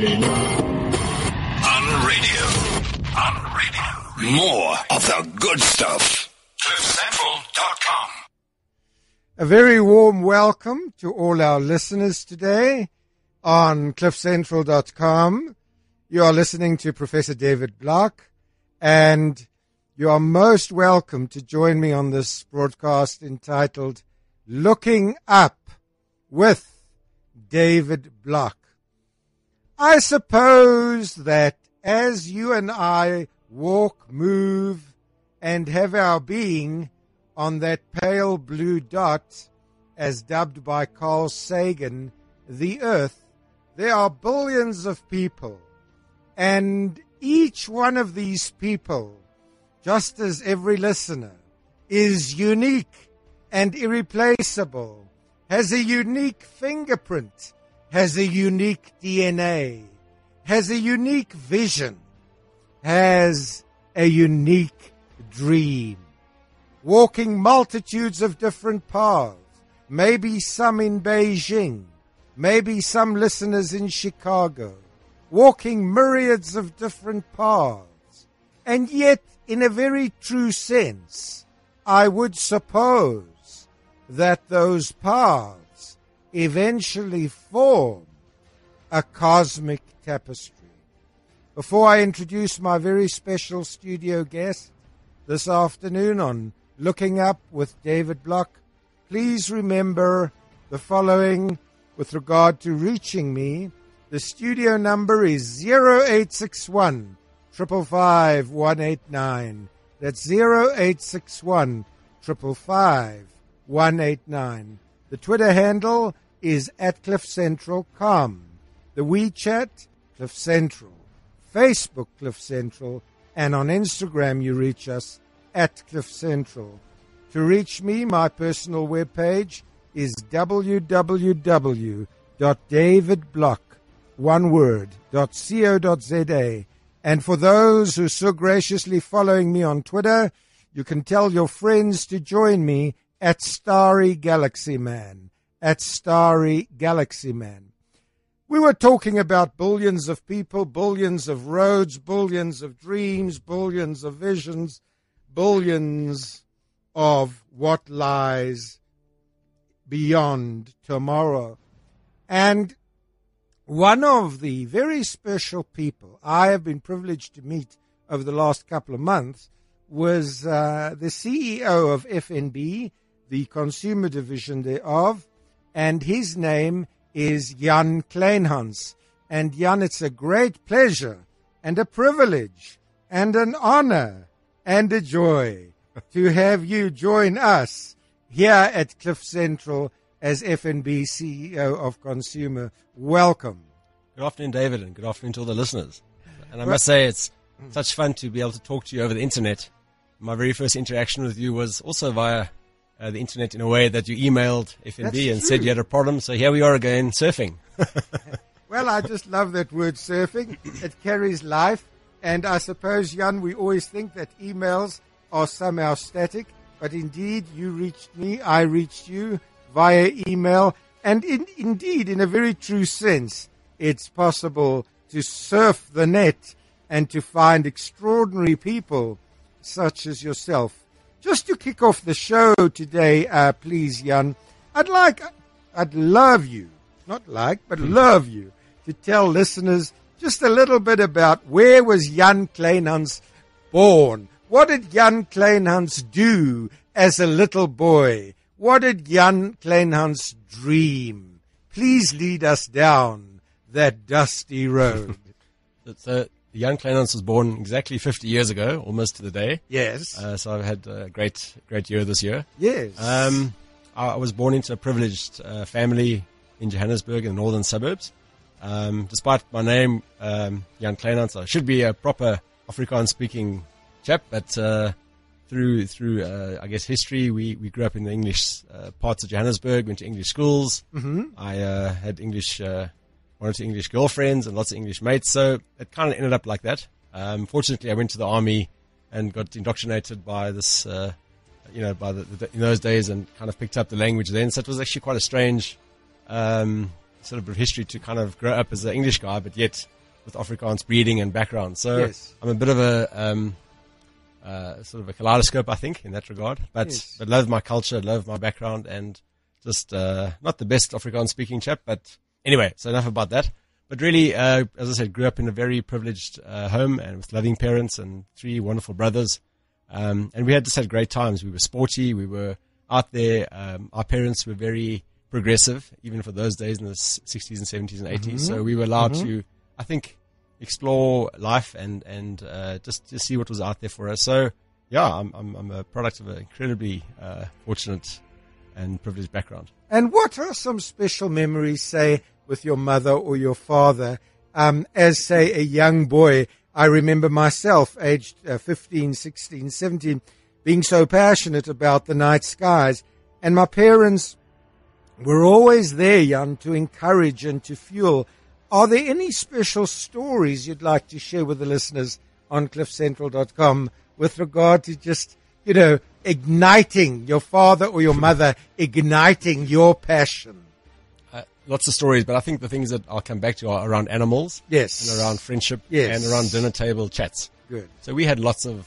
On radio. More of the good stuff. CliffCentral.com. A very warm welcome to all our listeners today on CliffCentral.com. You are listening to Professor David Block, and you are most welcome to join me on this broadcast entitled Looking Up with David Block. I suppose that as you and I walk, move, and have our being on that pale blue dot, as dubbed by Carl Sagan, the Earth, there are billions of people. And each one of these people, just as every listener, is unique and irreplaceable, has a unique fingerprint, has a unique DNA, has a unique vision, has a unique dream, walking multitudes of different paths, maybe some in Beijing, maybe some listeners in Chicago, walking myriads of different paths. And yet, in a very true sense, I would suppose that those paths eventually form a cosmic tapestry. Before I introduce my very special studio guest this afternoon on Looking Up with David Block, please remember the following with regard to reaching me. The studio number is 0861 555 189. That's 0861 555 189. The Twitter handle is @CliffCentral.com. The WeChat, Cliff Central. Facebook, Cliff Central. And on Instagram, you reach us @Cliff Central. To reach me, my personal webpage is www.davidblock.co.za. And for those who are so graciously following me on Twitter, you can tell your friends to join me @Starry Galaxy Man. @Starry Galaxy Man. We were talking about billions of people, billions of roads, billions of dreams, billions of visions, billions of what lies beyond tomorrow. And one of the very special people I have been privileged to meet over the last couple of months was the CEO of FNB, the consumer division thereof, and his name is Jan Kleinhans. And Jan, it's a great pleasure and a privilege and an honor and a joy to have you join us here at Cliff Central as FNB CEO of Consumer. Welcome. Good afternoon, David, and good afternoon to all the listeners. And I must say, it's such fun to be able to talk to you over the internet. My very first interaction with you was also via the internet, in a way that you emailed FNB and said you had a problem. So here we are again, surfing. Well, I just love that word, surfing. It carries life. And I suppose, Jan, we always think that emails are somehow static. But indeed, you reached me, I reached you via email. And indeed, in a very true sense, it's possible to surf the net and to find extraordinary people such as yourself. Just to kick off the show today, please, Jan, I'd love you to tell listeners just a little bit about where was Jan Kleinhans born? What did Jan Kleinhans do as a little boy? What did Jan Kleinhans dream? Please lead us down that dusty road. So Jan Kleinhans was born exactly 50 years ago, almost to the day. Yes. So I've had a great year this year. Yes. I was born into a privileged family in Johannesburg in the northern suburbs. Despite my name, Jan Kleinhans, I should be a proper Afrikaans-speaking chap, but through I guess history, we grew up in the English parts of Johannesburg, went to English schools. Mm-hmm. I had English, one or two English girlfriends and lots of English mates, so it kind of ended up like that. Fortunately, I went to the army and got indoctrinated by this, in those days, and kind of picked up the language then. So it was actually quite a strange sort of history to kind of grow up as an English guy, but yet with Afrikaans breeding and background. So Yes. I'm a bit of a sort of a kaleidoscope, I think, in that regard. But Yes. but love my culture, love my background, and just not the best Afrikaans speaking chap. But anyway, so enough about that. But really, as I said, grew up in a very privileged home and with loving parents and 3 wonderful brothers. And we had just had great times. We were sporty. We were out there. Our parents were very progressive, even for those days in the 60s and 70s and 80s. So we were allowed to, I think, explore life and just see what was out there for us. So yeah, I'm a product of an incredibly fortunate and privileged background. And what are some special memories, say, with your mother or your father? As, say, a young boy, I remember myself, aged 15, 16, 17, being so passionate about the night skies. And my parents were always there, Jan, to encourage and to fuel. Are there any special stories you'd like to share with the listeners on cliffcentral.com with regard to just, igniting your father or your mother, igniting your passion? Lots of stories, but I think the things that I'll come back to are around animals. Yes. And around friendship. Yes. And around dinner table chats. Good. So we had lots of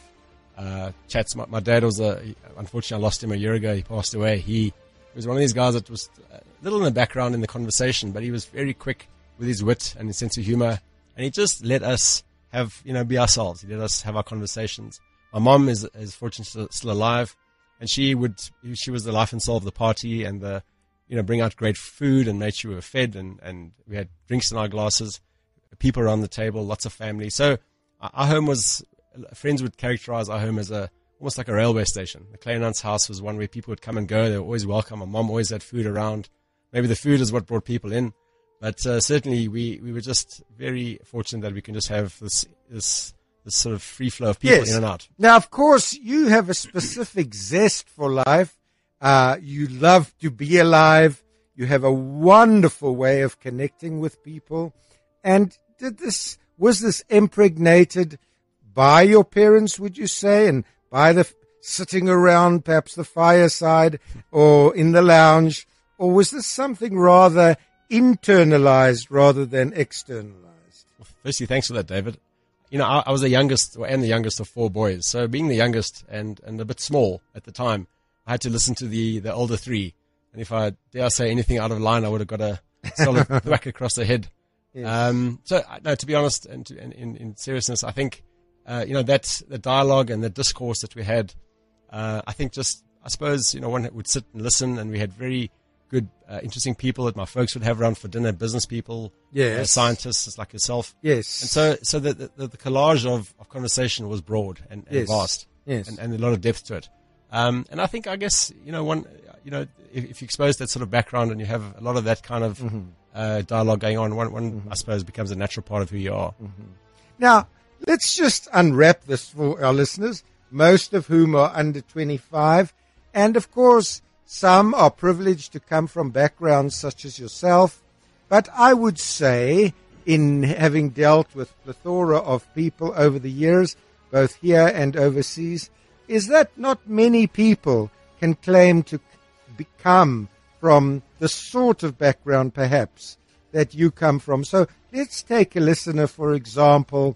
chats. My dad was unfortunately I lost him a year ago. He passed away. He was one of these guys that was a little in the background in the conversation, but he was very quick with his wit and his sense of humor. And he just let us have, be ourselves. He let us have our conversations. My mom is fortunately still alive, and she was the life and soul of the party and the, bring out great food and made sure we were fed and we had drinks in our glasses, people around the table, lots of family. So our home friends would characterize our home as almost like a railway station. The Kleinans house was one where people would come and go. They were always welcome. My mom always had food around. Maybe the food is what brought people in. But certainly we were just very fortunate that we can just have this sort of free flow of people in and out. Now, of course, you have a specific zest for life. You love to be alive. You have a wonderful way of connecting with people. And was this impregnated by your parents, would you say, and by the sitting around perhaps the fireside or in the lounge, or was this something rather internalized rather than externalized? Well, firstly, thanks for that, David. I was the youngest, and the youngest of 4 boys. So being the youngest and a bit small at the time, I had to listen to the older 3. And if I dare say anything out of line, I would have got a solid whack across the head. Yes. So no, to be honest, and in seriousness, I think, that the dialogue and the discourse that we had, I think I suppose, one would sit and listen, and we had very good, interesting people that my folks would have around for dinner, business people, Yes. scientists like yourself. Yes. And so the collage of conversation was broad and Yes. vast, Yes. and a lot of depth to it. And I think, if you expose that sort of background and you have a lot of that kind of dialogue going on, one I suppose becomes a natural part of who you are. Now, let's just unwrap this for our listeners, most of whom are under 25. And of course, some are privileged to come from backgrounds such as yourself. But I would say, in having dealt with a plethora of people over the years, both here and overseas, is that not many people can claim to become from the sort of background, perhaps, that you come from. So let's take a listener, for example,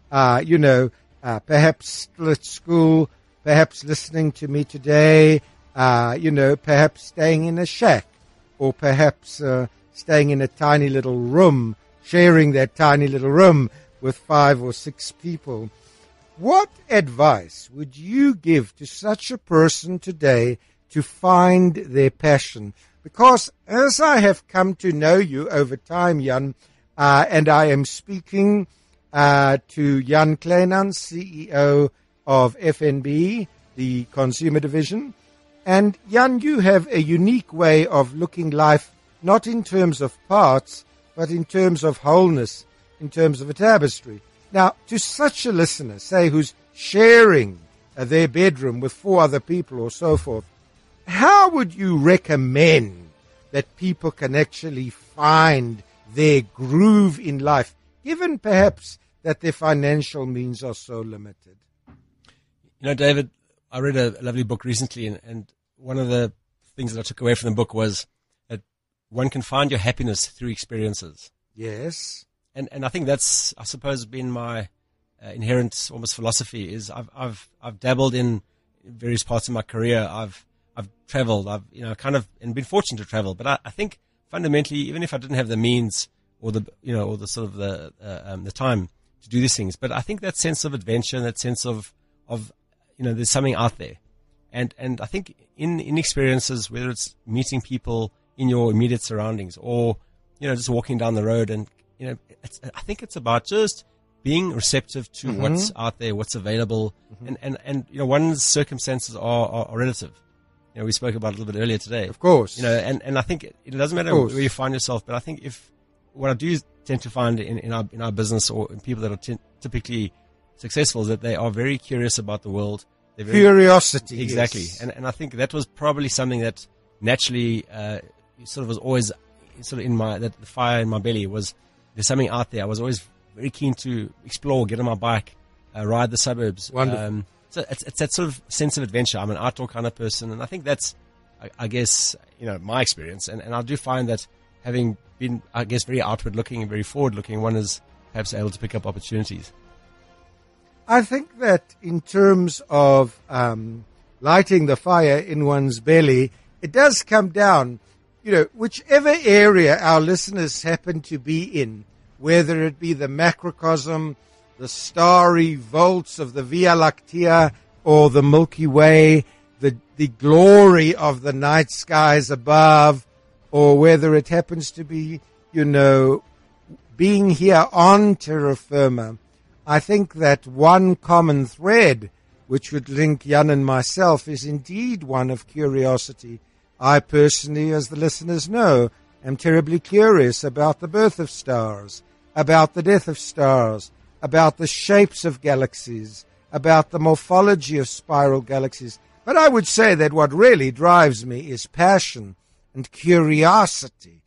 perhaps still at school, perhaps listening to me today, perhaps staying in a shack, or perhaps staying in a tiny little room, sharing that tiny little room with 5 or 6 people. What advice would you give to such a person today to find their passion? Because as I have come to know you over time, Jan, and I am speaking to Jan Kleinans, CEO of FNB, the consumer division. And Jan, you have a unique way of looking life, not in terms of parts, but in terms of wholeness, in terms of a tapestry. Now, to such a listener, say, who's sharing their bedroom with 4 other people or so forth, how would you recommend that people can actually find their groove in life, given perhaps that their financial means are so limited? David, I read a lovely book recently, and one of the things that I took away from the book was that one can find your happiness through experiences. Yes. And I think that's, I suppose, been my inherent almost philosophy is I've dabbled in various parts of my career. I've traveled, and been fortunate to travel, but I think fundamentally, even if I didn't have the means or the sort of the time to do these things, but I think that sense of adventure, that sense of there's something out there. And I think in experiences, whether it's meeting people in your immediate surroundings or, just walking down the road and, I think it's about just being receptive to what's out there, what's available. And one's circumstances are relative. We spoke about it a little bit earlier today. Of course. And I think it doesn't matter where you find yourself, but I think what I do tend to find in our business or in people that are typically successful is that they are very curious about the world. Curiosity. Exactly. Yes. And I think that was probably something that naturally, sort of was always sort of the fire in my belly was there's something out there. I was always very keen to explore, get on my bike, ride the suburbs. Wonderful. So it's that sort of sense of adventure. I'm an outdoor kind of person, and I think that's, I guess, my experience. And I do find that having been, I guess, very outward looking and very forward looking, one is perhaps able to pick up opportunities. I think that in terms of lighting the fire in one's belly, it does come down, whichever area our listeners happen to be in, whether it be the macrocosm, the starry vaults of the Via Lactea or the Milky Way, the glory of the night skies above, or whether it happens to be, being here on terra firma. I think that one common thread which would link Jan and myself is indeed one of curiosity. I personally, as the listeners know, am terribly curious about the birth of stars, about the death of stars, about the shapes of galaxies, about the morphology of spiral galaxies. But I would say that what really drives me is passion and curiosity.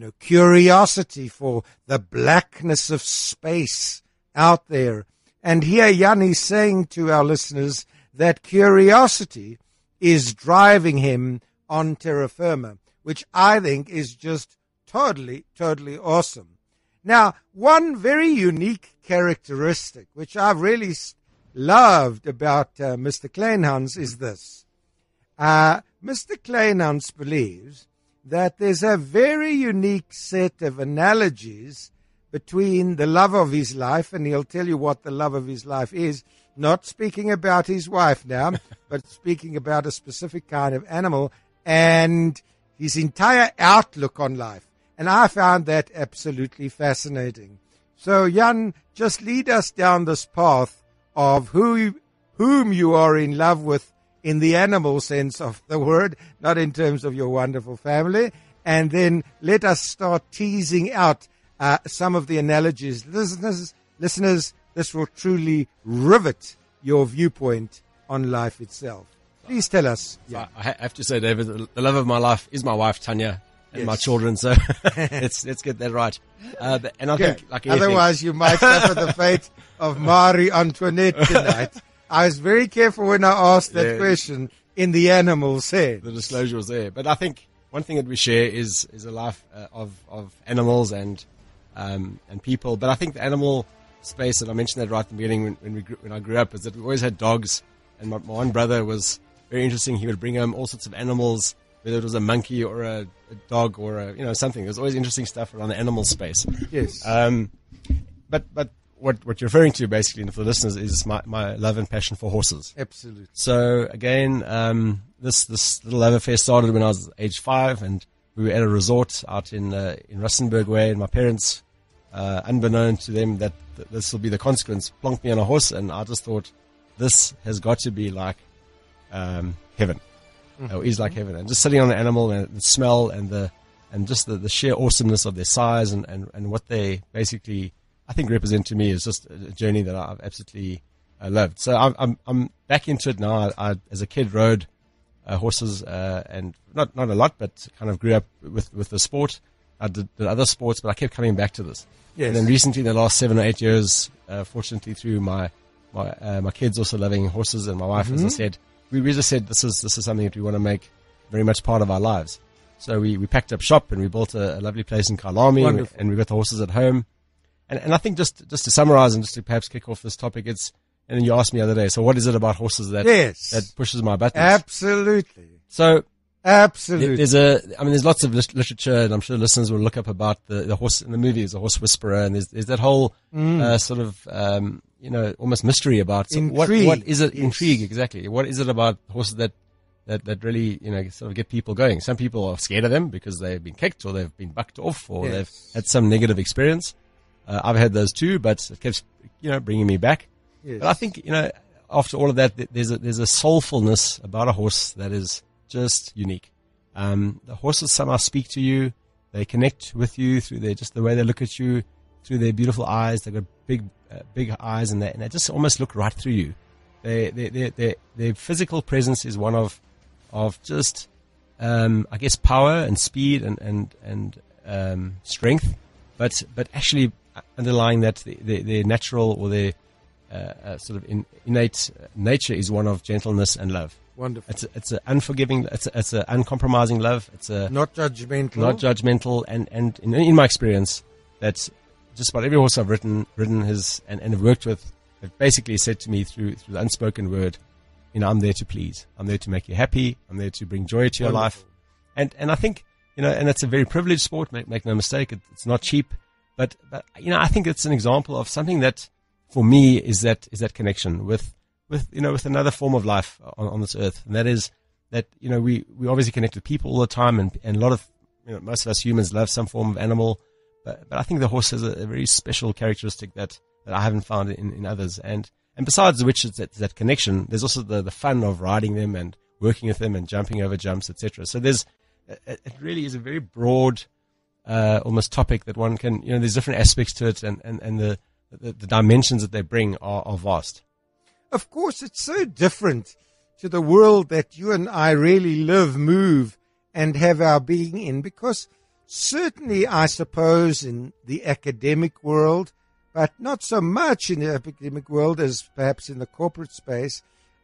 Curiosity for the blackness of space out there. And here Jan is saying to our listeners that curiosity is driving him on terra firma, which I think is just totally, totally awesome. Now, one very unique characteristic, which I've really loved about Mr. Kleinhans is this. Mr. Kleinhans believes that there's a very unique set of analogies between the love of his life, and he'll tell you what the love of his life is, not speaking about his wife now, but speaking about a specific kind of animal, and his entire outlook on life. And I found that absolutely fascinating. So, Jan, just lead us down this path of whom you are in love with in the animal sense of the word, not in terms of your wonderful family, and then let us start teasing out some of the analogies. Listeners, this will truly rivet your viewpoint on life itself. Please tell us. Yeah. I have to say, David, the love of my life is my wife, Tanya, and my children. So let's get that right. And I think, like anything, otherwise, you might suffer the fate of Marie Antoinette tonight. I was very careful when I asked that question in the animal sense. The disclosure was there. But I think one thing that we share is a life of animals and people. But I think the animal space, and I mentioned that right at the beginning when I grew up, is that we always had dogs. And my one brother was very interesting. He would bring home all sorts of animals, whether it was a monkey or a dog or something. There's always interesting stuff around the animal space. Yes. But what you're referring to basically for the listeners is my love and passion for horses. Absolutely. So again, this little love affair started when I was age 5, and we were at a resort out in Rustenburg Way, and my parents, unbeknown to them that this will be the consequence, plonked me on a horse, and I just thought, this has got to be like heaven. Mm-hmm. Or is like heaven. And just sitting on an animal and the smell and just the sheer awesomeness of their size and what they basically, I think, represent to me is just a journey that I've absolutely loved. So I'm back into it now. I as a kid rode horses and not a lot, but kind of grew up with the sport. I did other sports, but I kept coming back to this. Yes. And then recently, in the last 7 or 8 years, fortunately through my kids also loving horses, and my wife, as I said, we just said this is something that we want to make very much part of our lives. So we packed up shop and we built a lovely place in Kyalami, Wonderful. and we got the horses at home. And I think just to summarize and just to perhaps kick off this topic, and then you asked me the other day, so what is it about horses that pushes my buttons? Absolutely. So Absolutely. there's lots of literature, and I'm sure listeners will look up about the horse in the movies, the horse whisperer, and there's that whole sort of almost mystery about what is it? Yes. Intrigue, exactly. What is it about horses that really sort of get people going? Some people are scared of them because they've been kicked or they've been bucked off or they've had some negative experience. I've had those too, but it keeps bringing me back. Yes. But I think after all of that, there's a soulfulness about a horse that is just unique. The horses somehow speak to you. They connect with you through the way they look at you, through their beautiful eyes. They've got big eyes, and they just almost look right through you. Their physical presence is one of just, I guess, power and speed and strength, but actually underlying that their natural or their sort of innate nature is one of gentleness and love. Wonderful. It's an unforgiving, it's an uncompromising love. It's not judgmental. And in my experience, that's just about every horse I've ridden has and have worked with have basically said to me through the unspoken word, I'm there to please. I'm there to make you happy. I'm there to bring joy to your life. And I think, and it's a very privileged sport, make no mistake. It's not cheap, but I think it's an example of something that for me is that connection with another form of life on this earth. And that is that, we obviously connect with people all the time, and a lot of, most of us humans love some form of animal, but I think the horse has a very special characteristic that I haven't found in others. And besides which is that connection, there's also the fun of riding them and working with them and jumping over jumps, etc. So it really is a very broad, almost topic that one can, there's different aspects to it, and the dimensions that they bring are vast. Of course, it's so different to the world that you and I really live, move, and have our being in, because certainly, I suppose, in the academic world, but not so much in the academic world as perhaps in the corporate space,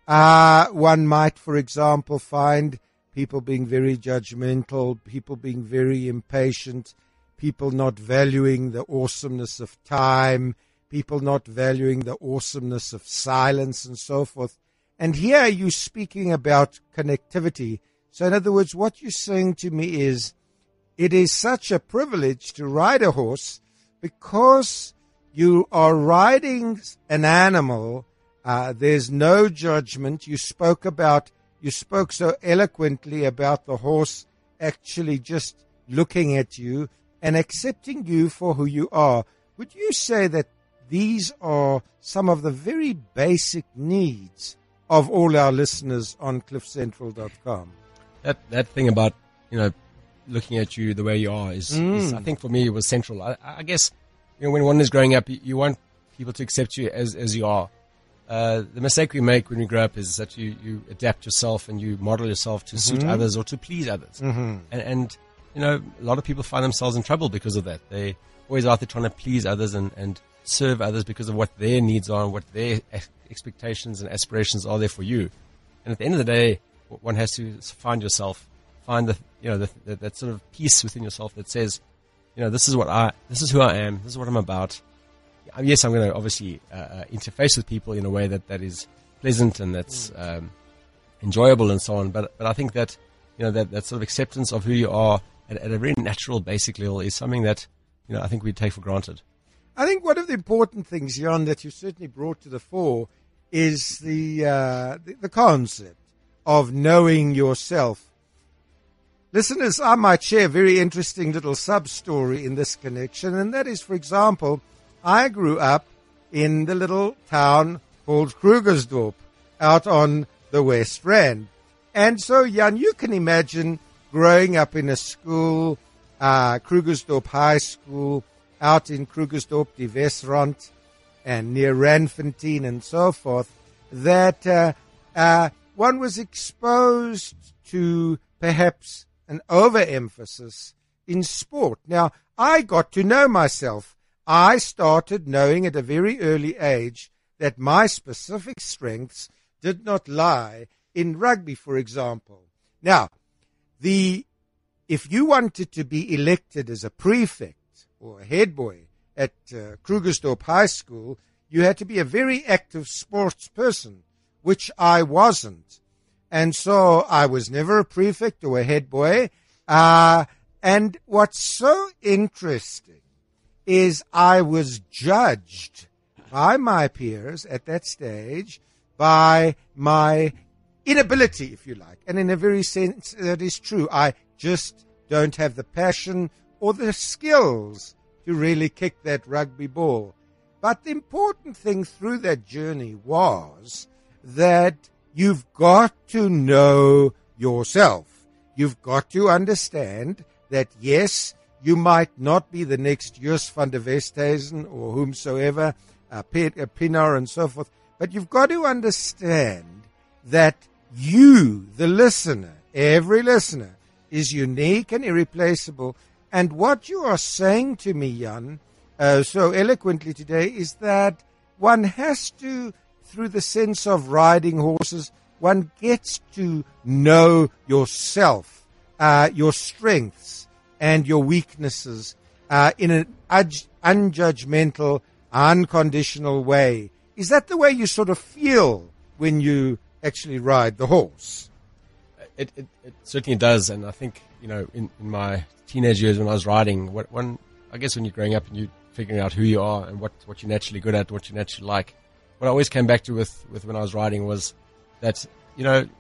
one might, for example, find people being very judgmental, people being very impatient, people not valuing the awesomeness of time, people not valuing the awesomeness of silence and so forth. And here you're speaking about connectivity. So in other words, what you're saying to me is, it is such a privilege to ride a horse because you are riding an animal. There's no judgment. You spoke so eloquently about the horse actually just looking at you and accepting you for who you are. Would you say that these are some of the very basic needs of all our listeners on cliffcentral.com? That thing about, looking at you the way you are is I think for me, it was central. I guess, when one is growing up, you want people to accept you as you are. The mistake we make when we grow up is that you adapt yourself and you model yourself to suit others or to please others. And a lot of people find themselves in trouble because of that. They always out there trying to please others and serve others because of what their needs are and what their expectations and aspirations are there for you. And at the end of the day, one has to find that sort of peace within yourself that says, this is who I am, this is what I'm about. Yes, I'm going to obviously interface with people in a way that is pleasant and that's enjoyable and so on. But I think that that sort of acceptance of who you are at a very natural, basic level is something that I think we take for granted. I think one of the important things, Jan, that you certainly brought to the fore is the concept of knowing yourself. Listeners, I might share a very interesting little sub-story in this connection, and that is, for example, I grew up in the little town called Krugersdorp out on the West Rand. And so, Jan, you can imagine growing up in a school, Krugersdorp High School, out in Krugersdorp, die Wesrand, and near Randfontein and so forth, that one was exposed to perhaps an overemphasis in sport. Now, I got to know myself. I started knowing at a very early age that my specific strengths did not lie in rugby, for example. Now, the if you wanted to be elected as a prefect or a head boy at Krugersdorp High School, you had to be a very active sports person, which I wasn't. And so I was never a prefect or a head boy. And what's so interesting is I was judged by my peers at that stage by my inability, if you like. And in a very sense, that is true. I just don't have the passion or the skills to really kick that rugby ball. But the important thing through that journey was that you've got to know yourself. You've got to understand that, yes, you might not be the next Joos van der Westhuizen or whomsoever, Pienaar and so forth, but you've got to understand that you, the listener, every listener, is unique and irreplaceable. And what you are saying to me, Jan, so eloquently today, is that one has to, through the sense of riding horses, one gets to know yourself, your strengths and your weaknesses in an unjudgmental, unconditional way. Is that the way you sort of feel when you actually ride the horse? It certainly does, and I think, in my teenage years when I was riding, I guess when you're growing up and you're figuring out who you are and what you're naturally good at, what you naturally like, what I always came back to with when I was riding was that, you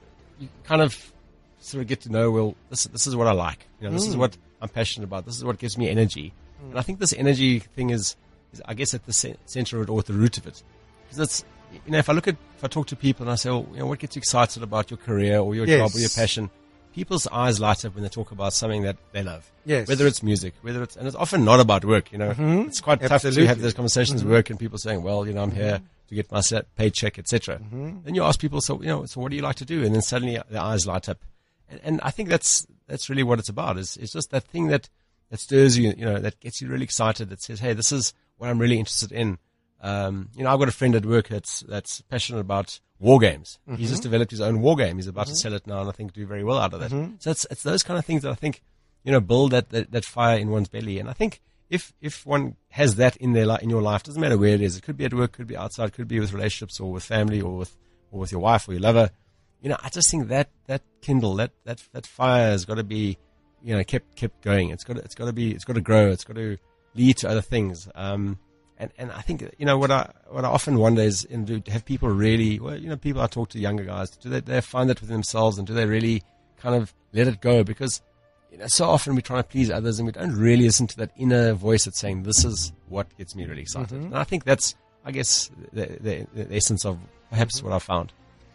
kind of sort of get to know, well, this is what I like, this is what I'm passionate about, this is what gives me energy, and I think this energy thing is I guess at the center of it, or at the root of it, because it's, if I talk to people and I say, well, what gets you excited about your career or your job or your passion, people's eyes light up when they talk about something that they love. Yes. Whether it's music, and it's often not about work, It's quite tough to have those conversations at work and people saying, well, I'm here to get my paycheck, etc. Then you ask people, so what do you like to do? And then suddenly their eyes light up. And I think that's really what it's about. It's just that thing that stirs you, that gets you really excited, that says, hey, this is what I'm really interested in. I've got a friend at work that's passionate about war games. He's just developed his own war game. He's about to sell it now, and I think do very well out of that. So it's those kind of things that I think, build that fire in one's belly. And I think if one has that in your life, doesn't matter where it is. It could be at work, could be outside, could be with relationships or with family or with your wife or your lover. I just think that kindle, that fire has got to be, kept going. It's got to grow. It's got to lead to other things. And I think, what I often wonder is, do have people really, people I talk to, younger guys, do they find that within themselves, and do they really kind of let it go? Because, so often we're trying to please others and we don't really listen to that inner voice that's saying, this is what gets me really excited. And I think that's, I guess, the essence of perhaps what I found.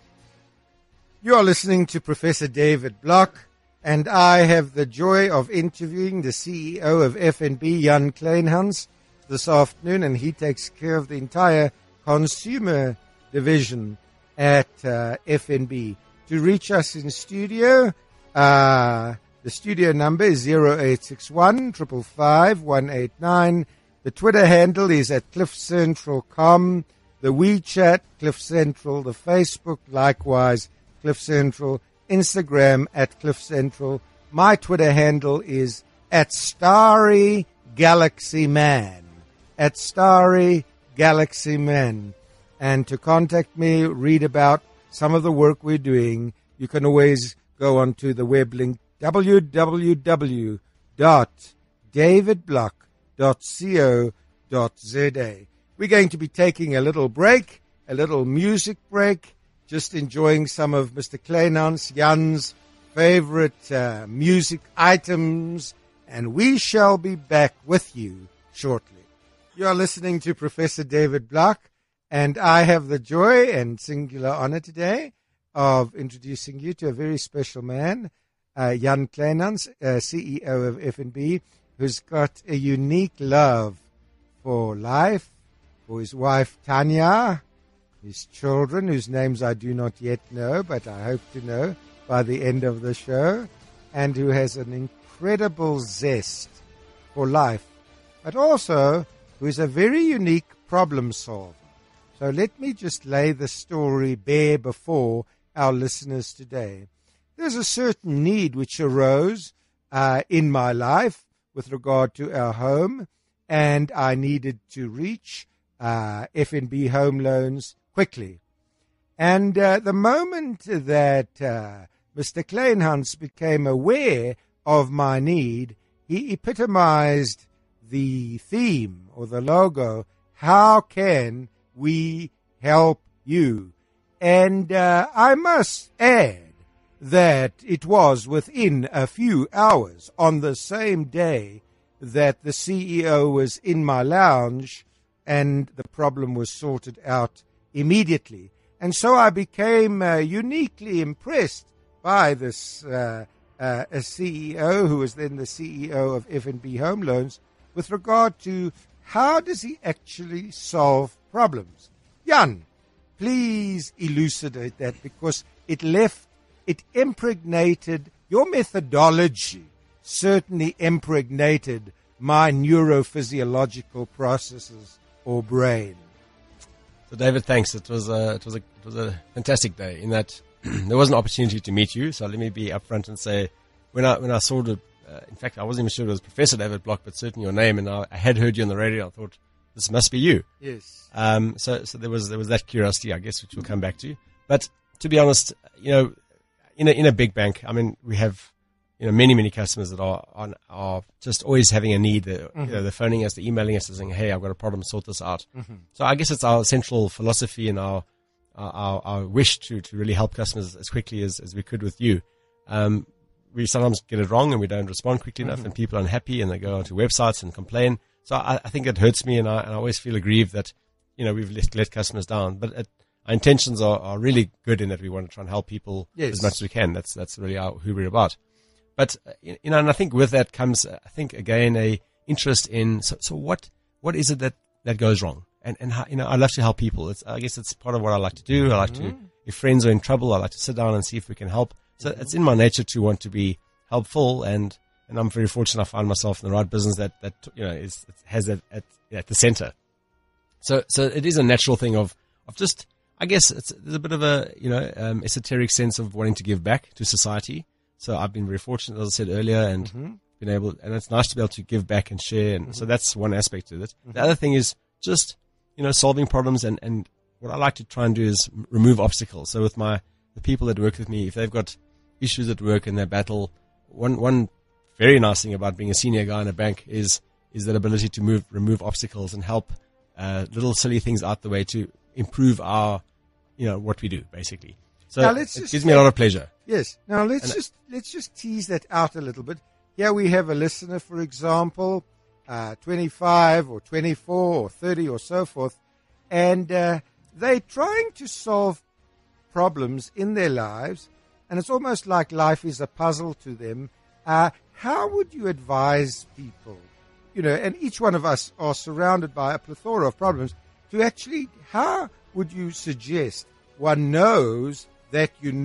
You are listening to Professor David Block, and I have the joy of interviewing the CEO of FNB, Jan Kleinhans, this afternoon, and he takes care of the entire consumer division at FNB. To reach us in studio, the studio number is 0861 555 189. The Twitter handle is at CliffCentral.com. The WeChat, Cliff Central. The Facebook, likewise, Cliff Central. Instagram, at Cliff Central. My Twitter handle is at Starry Galaxy Man. At Starry Galaxy Man. And to contact me, read about some of the work we're doing, you can always go onto the web link www.davidblock.co.za. We're going to be taking a little break, a little music break, just enjoying some of Mr. Kleinhans, Jan's favorite music items, and we shall be back with you shortly. You are listening to Professor David Block, and I have the joy and singular honor today of introducing you to a very special man, Jan Kleinhans, CEO of FNB, who's got a unique love for life, for his wife Tanya, his children, whose names I do not yet know, but I hope to know by the end of the show, and who has an incredible zest for life, but also who is a very unique problem solver. So let me just lay the story bare before our listeners today. There's a certain need which arose in my life with regard to our home, and I needed to reach FNB Home Loans quickly. And the moment that Mr. Kleinhans became aware of my need, he epitomized the theme or the logo, how can we help you? And I must add that it was within a few hours on the same day that the CEO was in my lounge and the problem was sorted out immediately. And so I became uniquely impressed by this a CEO who was then the CEO of FNB Home Loans with regard to how does he actually solve problems. Jan, please elucidate that, because it impregnated your methodology, certainly impregnated my neurophysiological processes or brain. So David, thanks. It was a fantastic day in that there was an opportunity to meet you. So let me be upfront and say, when I saw the, in fact, I wasn't even sure it was Professor David Block, but certainly your name, and I had heard you on the radio. I thought this must be you. Yes. So there was that curiosity, I guess, which we'll come back to. But to be honest, in a big bank, I mean, we have many customers that are just always having a need. They're phoning us, they're emailing us, saying, "Hey, I've got a problem, sort this out." Mm-hmm. So I guess it's our central philosophy and our wish to really help customers as quickly as we could with you. We sometimes get it wrong and we don't respond quickly enough, and people are unhappy and they go onto websites and complain. So I think it hurts me, and I always feel aggrieved that we've let customers down. But our intentions are really good in that we want to try and help people as much as we can. That's really who we're about. But and I think with that comes, I think again, a interest in so what is it that goes wrong, and how, I love to help people. I guess it's part of what I like to do. I like to, if friends are in trouble, I like to sit down and see if we can help. So it's in my nature to want to be helpful, and I'm very fortunate I find myself in the right business that has that at the center. So it is a natural thing of just, I guess there's a bit of a esoteric sense of wanting to give back to society. So I've been very fortunate, as I said earlier, and been able, and it's nice to be able to give back and share. And so that's one aspect of it. The other thing is just, solving problems, and what I like to try and do is remove obstacles. So with the people that work with me, if they've got issues at work and they battle, one very nice thing about being a senior guy in a bank is that ability to remove obstacles and help little silly things out the way to improve our, what we do, basically. So it gives me a lot of pleasure. Yes. Now let's just tease that out a little bit. Here we have a listener, for example, 25 or 24 or 30 or so forth, and they're trying to solve problems in their lives, and it's almost like life is a puzzle to them. How would you advise people, and each one of us are surrounded by a plethora of problems, to actually, how would you suggest one knows that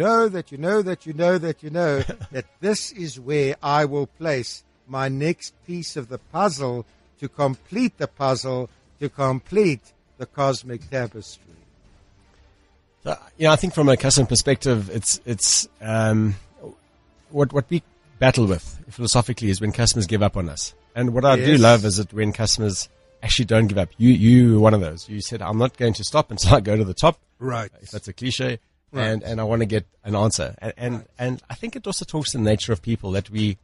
that this is where I will place my next piece of the puzzle to complete the puzzle, to complete the cosmic tapestry? So, I think from a customer perspective, it's what we battle with philosophically is when customers give up on us. And what I do love is that when customers actually don't give up. You were one of those. You said, "I'm not going to stop until I go to the top." Right. If that's a cliche. Right. And I want to get an answer. And I think it also talks to the nature of people that we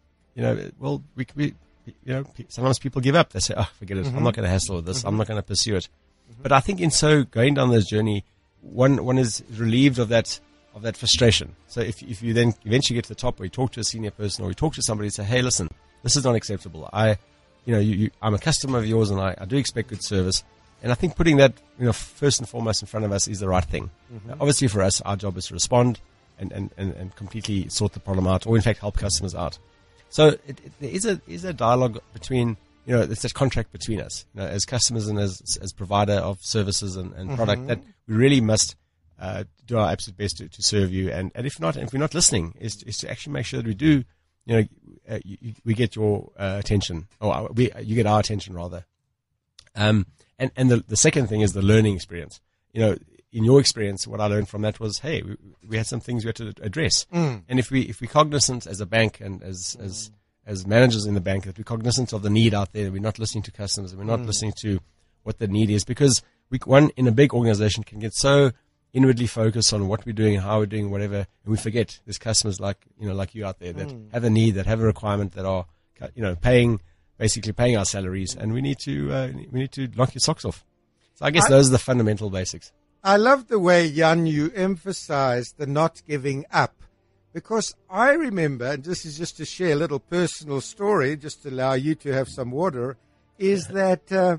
sometimes people give up. They say, "Oh, forget it. I'm not going to hassle with this. I'm not going to pursue it." But I think in so going down this journey, one is relieved of that frustration. So if you then eventually get to the top, or you talk to a senior person, or you talk to somebody and say, "Hey, listen, this is not acceptable. I'm a customer of yours, and I do expect good service." And I think putting that, first and foremost in front of us is the right thing. Now, obviously for us, our job is to respond and completely sort the problem out, or in fact help customers out. So there is a dialogue between, it's a contract between us, as customers and as provider of services and product, that we really must do our absolute best to serve you. And if we're not listening, is to actually make sure that we do, we get your attention, or you get our attention rather. And the second thing is the learning experience. In your experience, what I learned from that was, hey, we had some things we had to address. And if we're cognizant as a bank and as as managers in the bank, that we're cognizant of the need out there. We're not listening to customers, and we're not listening to what the need is, because one in a big organization can get so inwardly focused on what we're doing and how we're doing whatever, and we forget there's customers like you out there that have a need, that have a requirement, that are basically paying our salaries, and we need to knock your socks off. So I guess those are the fundamental basics. I love the way, Jan, you emphasized the not giving up, because I remember, and this is just to share a little personal story, just to allow you to have some water, is that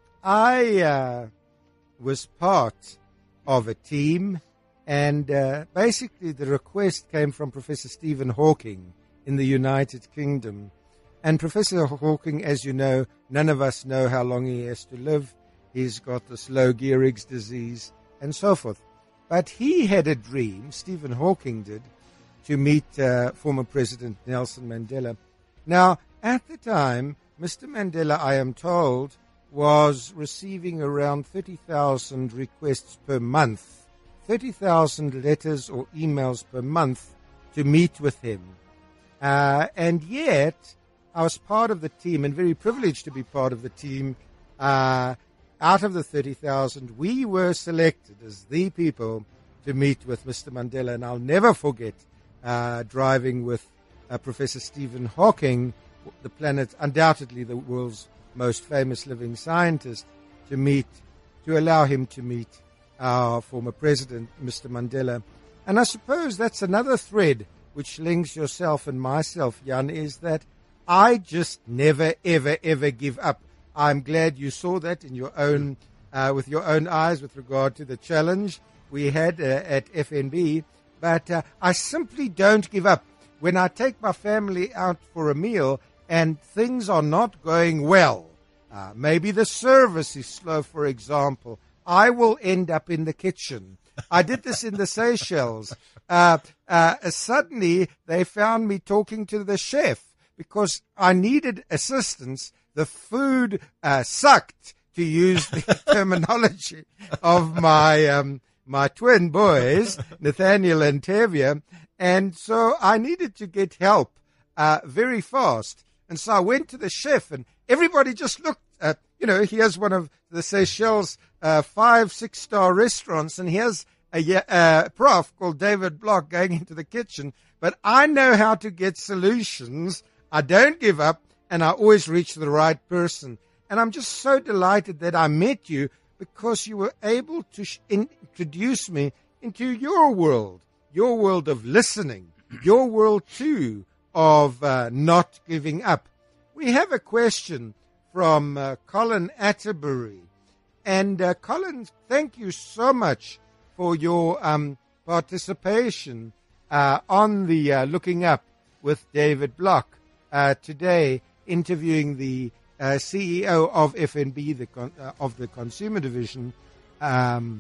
I was part of a team, and basically the request came from Professor Stephen Hawking in the United Kingdom. And Professor Hawking, as you know, none of us know how long he has to live. He's got this Lou Gehrig's disease and so forth. But he had a dream, Stephen Hawking did, to meet former President Nelson Mandela. Now, at the time, Mr. Mandela, I am told, was receiving around 30,000 requests per month, 30,000 letters or emails per month to meet with him. And yet, I was part of the team, and very privileged to be part of the team. Out of the 30,000, we were selected as the people to meet with Mr. Mandela. And I'll never forget driving with Professor Stephen Hawking, the planet, undoubtedly the world's most famous living scientist, to allow him to meet our former president, Mr. Mandela. And I suppose that's another thread which links yourself and myself, Jan, is that I just never, ever, ever give up. I'm glad you saw that in your own, with your own eyes with regard to the challenge we had at FNB. But I simply don't give up. When I take my family out for a meal and things are not going well, maybe the service is slow, for example, I will end up in the kitchen. I did this in the Seychelles. Suddenly, they found me talking to the chef because I needed assistance. The food sucked, to use the terminology of my twin boys, Nathaniel and Tavia, and so I needed to get help very fast. And so I went to the chef, and everybody just looked at, here's one of the Seychelles 5-6-star restaurants, and here's a prof called David Block going into the kitchen. But I know how to get solutions. I don't give up, and I always reach the right person. And I'm just so delighted that I met you, because you were able to introduce me into your world of listening, your world too of not giving up. We have a question from Colin Atterbury. And Colin, thank you so much for your participation on the Looking Up with David Block today, interviewing the CEO of FNB, of the Consumer Division. And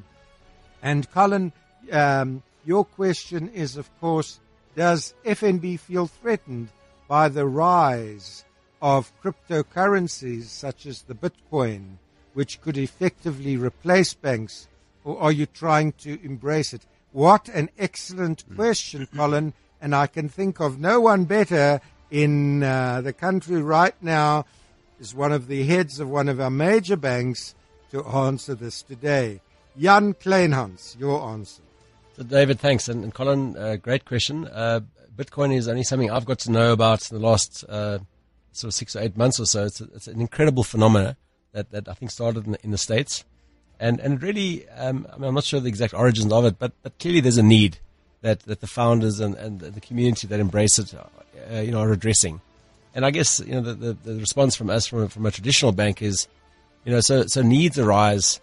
Colin, your question is, of course, does FNB feel threatened by the rise of cryptocurrencies such as the Bitcoin, which could effectively replace banks, or are you trying to embrace it? What an excellent question, Colin, and I can think of no one better in the country right now is one of the heads of one of our major banks to answer this today. Jan Kleinhans, your answer. So David, thanks. And Colin, great question. Bitcoin is only something I've got to know about in the last sort of 6 or 8 months or so. It's an incredible phenomena that I think started in the States. And it really, I'm not sure the exact origins of it, but clearly there's a need that the founders and the community that embrace it, are addressing. And I guess, the response from us from a traditional bank is, so needs arise,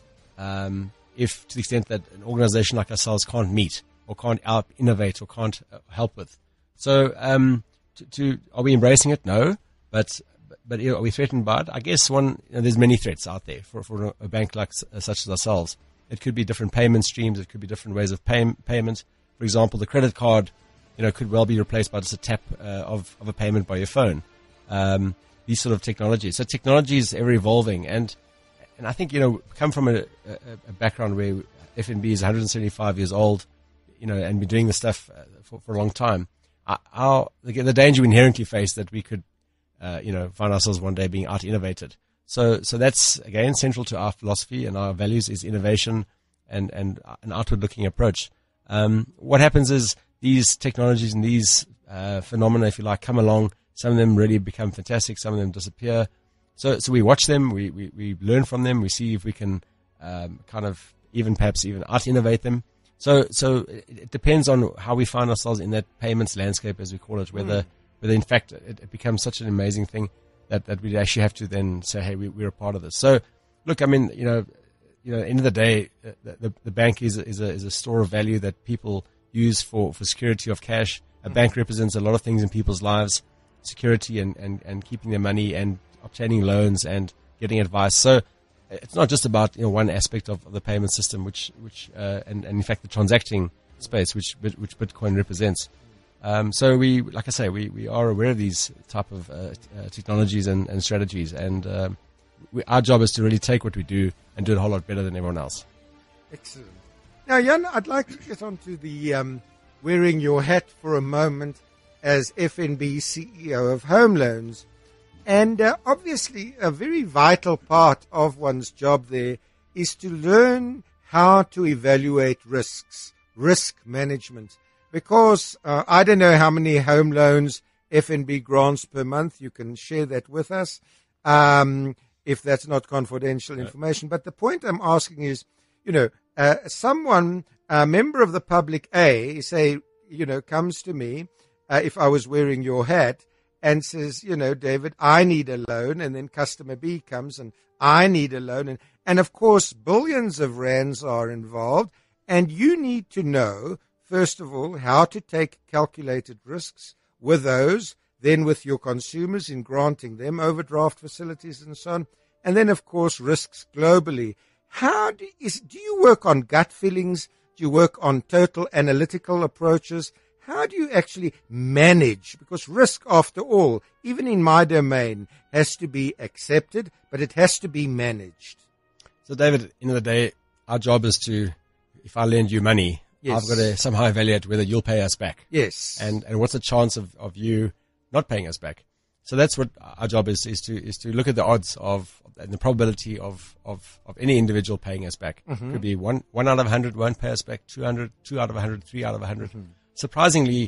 if to the extent that an organization like ourselves can't meet or can't out-innovate or can't help with. So, are we embracing it? No. But are we threatened by it? I guess there's many threats out there for a bank like such as ourselves. It could be different payment streams. It could be different ways of payment. For example, the credit card, could well be replaced by just a tap of a payment by your phone. These sort of technologies. So technology is ever evolving, and I think come from a background where FNB is 175 years old, and been doing this stuff for a long time. The danger we inherently face that we could find ourselves one day being out-innovated. So that's, again, central to our philosophy and our values is innovation and an outward-looking approach. What happens is these technologies and these phenomena, if you like, come along. Some of them really become fantastic. Some of them disappear. So we watch them. We learn from them. We see if we can perhaps even out-innovate them. So it depends on how we find ourselves in that payments landscape, as we call it, whether in fact it becomes such an amazing thing that we actually have to then say, hey, we're a part of this. So look, I mean, at the end of the day, the bank is a store of value that people use for security of cash. A bank represents a lot of things in people's lives, security and keeping their money and obtaining loans and getting advice. So it's not just about one aspect of the payment system, which in fact the transacting space which Bitcoin represents. So we are aware of these type of technologies and strategies, and our job is to really take what we do and do it a whole lot better than everyone else. Excellent. Now, Jan, I'd like to get on to the wearing your hat for a moment as FNB CEO of Home Loans. And obviously, a very vital part of one's job there is to learn how to evaluate risks, risk management. Because I don't know how many home loans FNB grants per month. You can share that with us if that's not confidential information. But the point I'm asking is, someone, a member of the public A, say, comes to me if I was wearing your hat, and says, David, I need a loan. And then customer B comes and I need a loan. And of course, billions of rands are involved. And you need to know, first of all, how to take calculated risks with those, then with your consumers in granting them overdraft facilities and so on. And then, of course, risks globally. Do you work on gut feelings? Do you work on total analytical approaches? How do you actually manage? Because risk, after all, even in my domain, has to be accepted, but it has to be managed. So, David, at the end of the day, our job is to, if I lend you money, yes, I've got to somehow evaluate whether you'll pay us back. Yes. And what's the chance of you not paying us back? So that's what our job is to look at the odds of and the probability of any individual paying us back. Mm-hmm. It could be one out of 100 won't pay us back, 200, 2 out of 100, 3 out of 100. Mm-hmm. Surprisingly,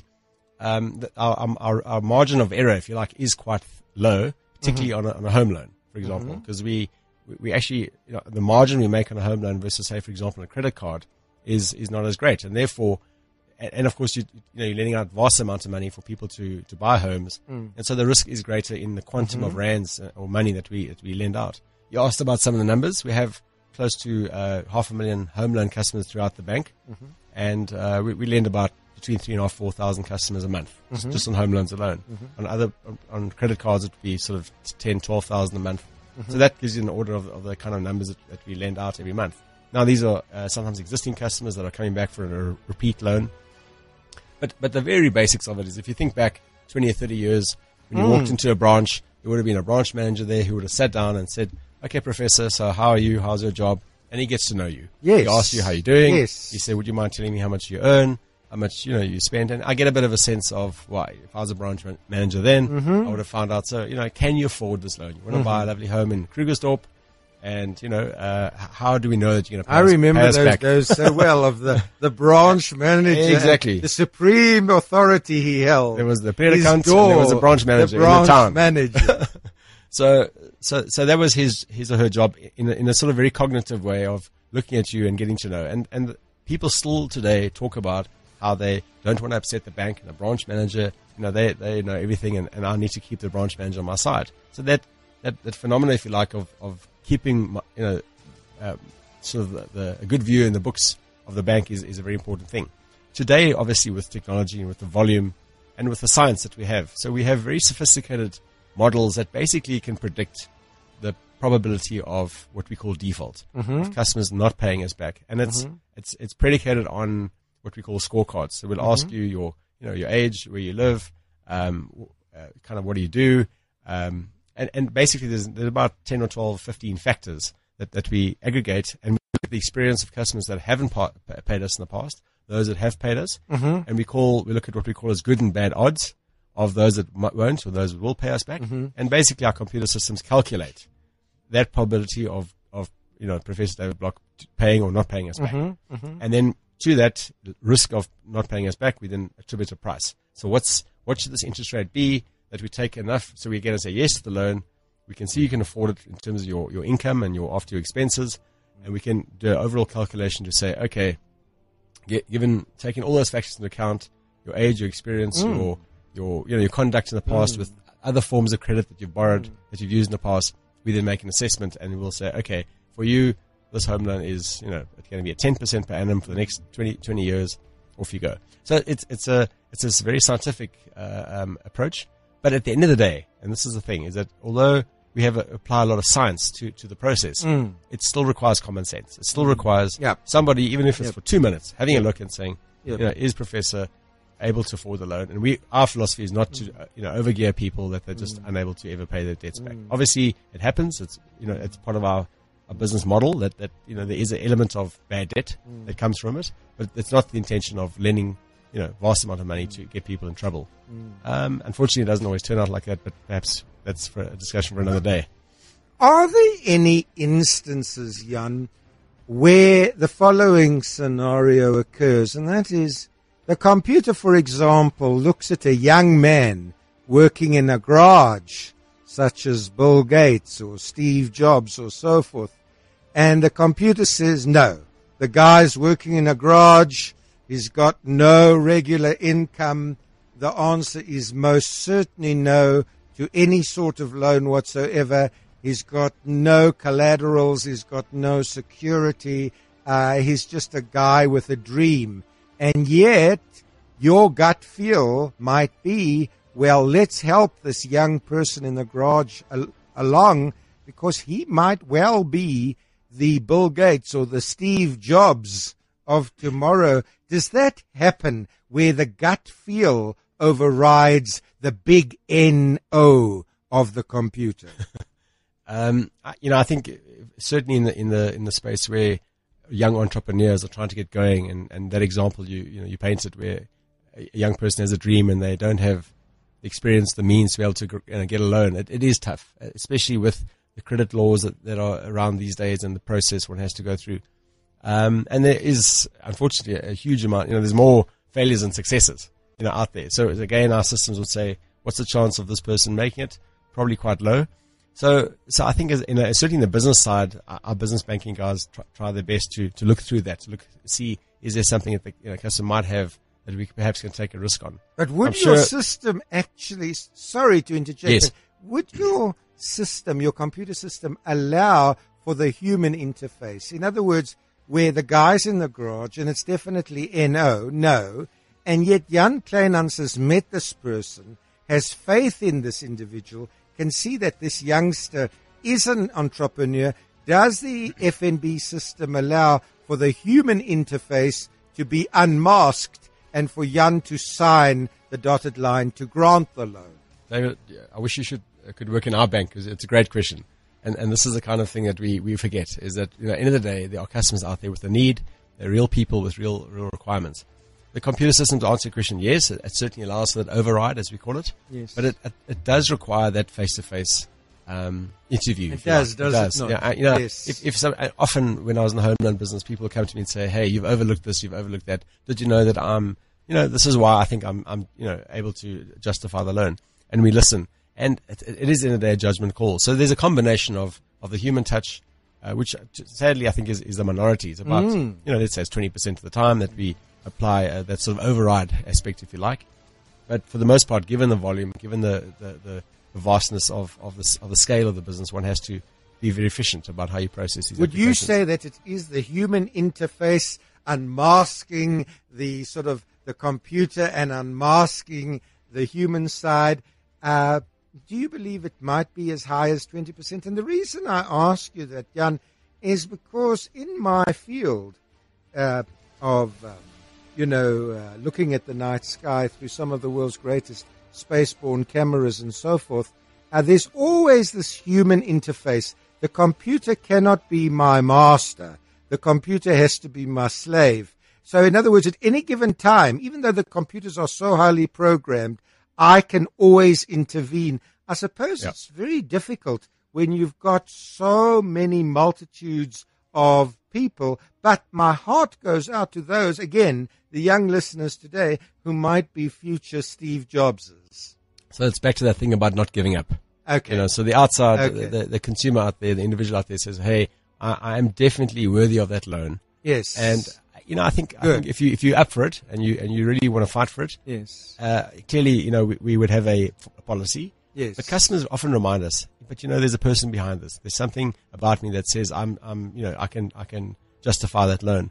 our margin of error, if you like, is quite low, particularly on a home loan, for example, because we actually, the margin we make on a home loan versus, say, for example, a credit card is not as great. And therefore, and of course, you're lending out vast amounts of money for people to buy homes. Mm. And so the risk is greater in the quantum of rands or money that we lend out. You asked about some of the numbers. We have close to 500,000 home loan customers throughout the bank. Mm-hmm. And we lend about between 3,500 to 4,000 customers a month, just on home loans alone. Mm-hmm. On credit cards, it would be sort of 10,000, 12,000 a month. Mm-hmm. So that gives you an order of the kind of numbers that we lend out every month. Now, these are sometimes existing customers that are coming back for a repeat loan. But the very basics of it is, if you think back 20 or 30 years, when you walked into a branch, there would have been a branch manager there who would have sat down and said, okay, Professor, so how are you? How's your job? And he gets to know you. Yes. He asks you how you're doing. Yes. He said, would you mind telling me how much you earn? How much, you spend? And I get a bit of a sense of why. If I was a branch manager then, I would have found out, so, can you afford this loan? You want to buy a lovely home in Krugersdorp? And, how do we know that you're going to pay us back? I remember those so well, of the branch manager. Exactly. The supreme authority he held. There was the predicant and there was the branch manager in the town. Manager. So that was his or her job in a sort of very cognitive way of looking at you and getting to know. And people still today talk about how they don't want to upset the bank and the branch manager. They know everything, and I need to keep the branch manager on my side. So that phenomenon, if you like, of keeping sort of a good view in the books of the bank is a very important thing. Today, obviously, with technology and with the volume and with the science that we have, so we have very sophisticated models that basically can predict the probability of what we call default, of customers not paying us back, and it's predicated on what we call scorecards. So we'll ask you your age, where you live, kind of what do you do, and basically there's about 10 or 12, 15 factors that we aggregate, and we look at the experience of customers that haven't paid us in the past, those that have paid us, and we look at what we call as good and bad odds of those that won't or those that will pay us back. And basically our computer systems calculate that probability of Professor David Block paying or not paying us back. And then to that risk of not paying us back, we then attribute a price. So what should this interest rate be that we take enough so we get to say yes to the loan? We can see you can afford it in terms of your income and after your expenses. And we can do an overall calculation to say, okay, given taking all those factors into account, your age, your experience, your conduct in the past with other forms of credit that you've borrowed, that you've used in the past, we then make an assessment and we'll say, okay, for you, this home loan is, it's going to be at 10% per annum for the next 20 years. Off you go. So it's a very scientific approach. But at the end of the day, and this is the thing, is that although we have apply a lot of science to the process, it still requires common sense. It still requires somebody, even if it's for 2 minutes, having a look and saying, is Professor able to afford the loan? And our philosophy is not to overgear people that they're just unable to ever pay their debts back. Obviously, it happens. It's it's part of our business model that there is an element of bad debt that comes from it, but it's not the intention of lending vast amount of money to get people in trouble. Unfortunately, it doesn't always turn out like that, but perhaps that's for a discussion for another day. Are there any instances, Jan, where the following scenario occurs, and that is the computer, for example, looks at a young man working in a garage, such as Bill Gates or Steve Jobs or so forth, and the computer says, no, the guy's working in a garage, he's got no regular income. The answer is most certainly no to any sort of loan whatsoever. He's got no collaterals, he's got no security, he's just a guy with a dream. And yet, your gut feel might be, well, let's help this young person in the garage along, because he might well be the Bill Gates or the Steve Jobs of tomorrow. Does that happen where the gut feel overrides the big N-O of the computer? I think certainly in the space where young entrepreneurs are trying to get going, and that example you painted, where a young person has a dream and they don't have the experience, the means to be able to get a loan. It is tough, especially with the credit laws that are around these days and the process one has to go through. And there is, unfortunately, a huge amount. There's more failures than successes, out there. So again, our systems would say, what's the chance of this person making it? Probably quite low. So I think, certainly in the business side, our business banking guys try their best to look through that, to see is there something that the customer might have that we perhaps can take a risk on. But would your system actually, sorry to interject, yes, would your system, your computer system, allow for the human interface? In other words, where the guy's in the garage, and it's definitely no, and yet Jan Kleinans has met this person, has faith in this individual, can see that this youngster is an entrepreneur. Does the FNB system allow for the human interface to be unmasked and for Jan to sign the dotted line to grant the loan? David, I wish you could work in our bank, because it's a great question. And this is the kind of thing that we forget, is that, at the end of the day, there are customers out there with a need. They're real people with real requirements. The computer system, to answer your question, yes, it certainly allows for that override, as we call it. Yes. But it does require that face-to-face interview. It does it not? Yeah, yes. Often when I was in the home loan business, people come to me and say, hey, you've overlooked this, you've overlooked that. Did you know that this is why I think I'm able to justify the loan? And we listen. And it is in the day a judgment call. So there's a combination of the human touch, which sadly I think is the minority. It's about, let's say it's 20% of the time that we apply that sort of override aspect, if you like. But for the most part, given the volume, given the vastness of the scale of the business, one has to be very efficient about how you process these Would you applications. say that it is the human interface unmasking the sort of the computer and unmasking the human side? Do you believe it might be as high as 20%? And the reason I ask you that, Jan, is because in my field of looking at the night sky through some of the world's greatest spaceborne cameras and so forth, there's always this human interface. The computer cannot be my master. The computer has to be my slave. So in other words, at any given time, even though the computers are so highly programmed, I can always intervene. I suppose Yeah. it's very difficult when you've got so many multitudes of people, but my heart goes out to those, again, the young listeners today who might be future Steve Jobses. So it's back to that thing about not giving up. Okay. So the outside, Okay. the consumer out there, the individual out there says, hey, I am definitely worthy of that loan. Yes. And, I think Good. if you're up for it and you really want to fight for it, Yes. clearly, we would have a policy. Yes. But customers often remind us, but there's a person behind this. There's something about me that says I can justify that loan.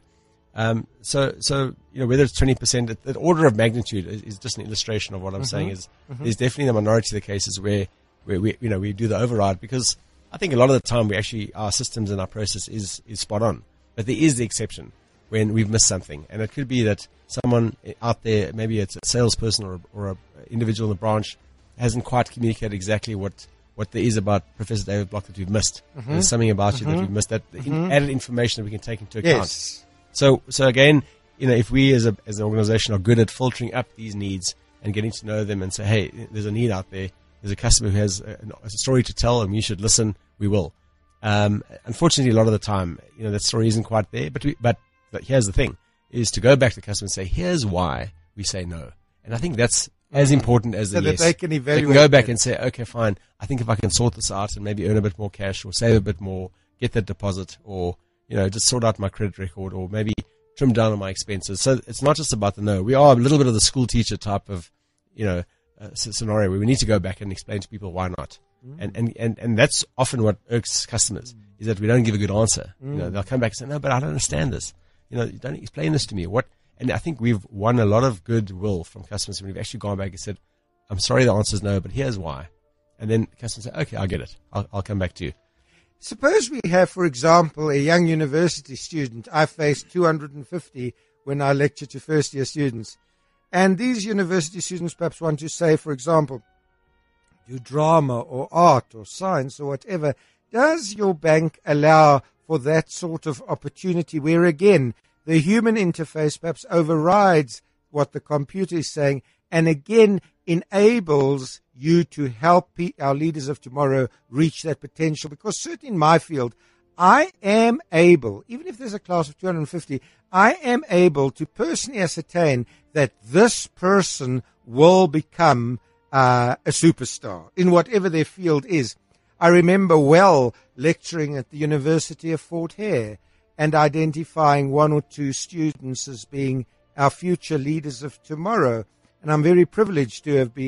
So whether it's 20%, the order of magnitude is just an illustration of what I'm saying is there's definitely the minority of the cases where we do the override, because I think a lot of the time our systems and our process is spot on, but there is the exception when we've missed something. And it could be that someone out there, maybe it's a salesperson or a individual in the branch, hasn't quite communicated exactly what there is about Professor David Block that we've missed. There's something about you that we've missed, that added information that we can take into account. Yes. So again, if we as an organization are good at filtering up these needs and getting to know them and say, hey, there's a need out there, there's a customer who has a story to tell and you should listen, we will. Unfortunately, a lot of the time, that story isn't quite there, but here's the thing, is to go back to the customer and say, here's why we say no. And I think that's as important as the So that yes. they can evaluate go back it. and say, okay, fine, I think if I can sort this out and maybe earn a bit more cash or save a bit more, get that deposit, or just sort out my credit record, or maybe trim down on my expenses. So it's not just about the no. We are a little bit of the school teacher type of, scenario where we need to go back and explain to people why not. And that's often what irks customers, is that we don't give a good answer. They'll come back and say, no, but I don't understand this. You don't explain this to me. And I think we've won a lot of goodwill from customers when we've actually gone back and said, I'm sorry, the answer is no, but here's why. And then customers say, okay, I get it. I'll come back to you. Suppose we have, for example, a young university student. I faced 250 when I lecture to first-year students. And these university students perhaps want to say, for example, do drama or art or science or whatever. Does your bank allow for that sort of opportunity where, again, the human interface perhaps overrides what the computer is saying and, again, enables you to help our leaders of tomorrow reach that potential? Because certainly in my field, I am able, even if there's a class of 250, I am able to personally ascertain that this person will become a superstar in whatever their field is. I remember well lecturing at the University of Fort Hare and identifying one or two students as being our future leaders of tomorrow. And I'm very privileged to have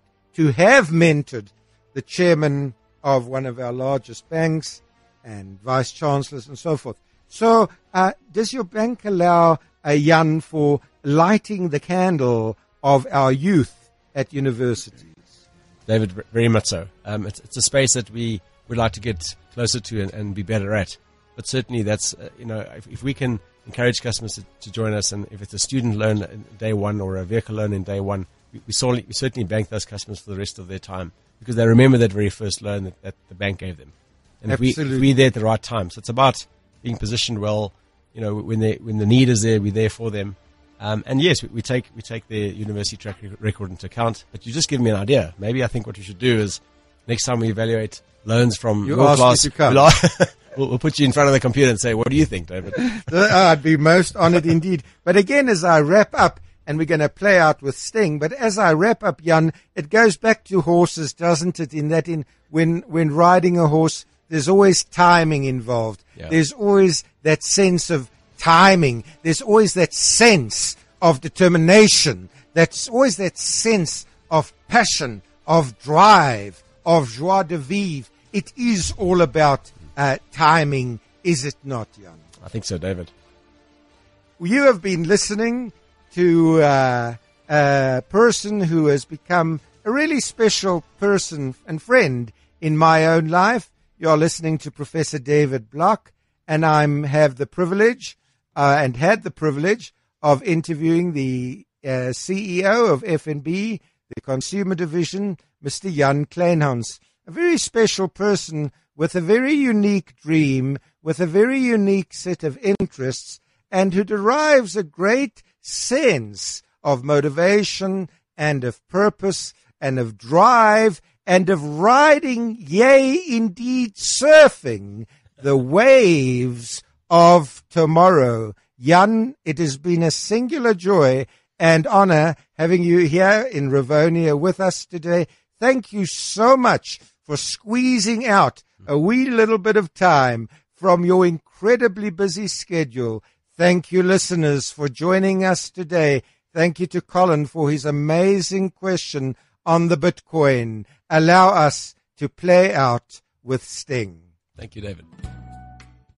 mentored the chairman of one of our largest banks and vice chancellors and so forth. So, does your bank allow Jan for lighting the candle of our youth at universities? David, very much so. It's a space that we would like to get closer to and be better at. But certainly that's, if we can encourage customers to join us, and if it's a student loan in day one or a vehicle loan in day one, we certainly bank those customers for the rest of their time, because they remember that very first loan that the bank gave them. And if we're there at the right time. So it's about being positioned well, when the need is there, we're there for them. And yes, we take their university track record into account, but you just give me an idea. Maybe I think what you should do is next time we evaluate loans from your class, we'll put you in front of the computer and say, what do you think, David? I'd be most honored indeed. But again, as I wrap up, and we're going to play out with Sting, but as I wrap up, Jan, it goes back to horses, doesn't it? When riding a horse, there's always timing involved. Yeah. There's always that sense of timing. There's always that sense of determination. That's always that sense of passion, of drive, of joie de vivre. It is all about timing, is it not, Jan? I think so, David. You have been listening to a person who has become a really special person and friend in my own life. You are listening to Professor David Block, and I have the privilege and had the privilege of interviewing the CEO of FNB, the Consumer Division, Mr. Jan Kleinhans, a very special person with a very unique dream, with a very unique set of interests, and who derives a great sense of motivation and of purpose and of drive and of riding, yea, indeed surfing the waves of tomorrow. Jan, it has been a singular joy and honor having you here in Rivonia with us today. Thank you so much for squeezing out a wee little bit of time from your incredibly busy schedule. Thank you, listeners, for joining us today. Thank you to Colin for his amazing question on the Bitcoin. Allow us to play out with Sting. Thank you, David.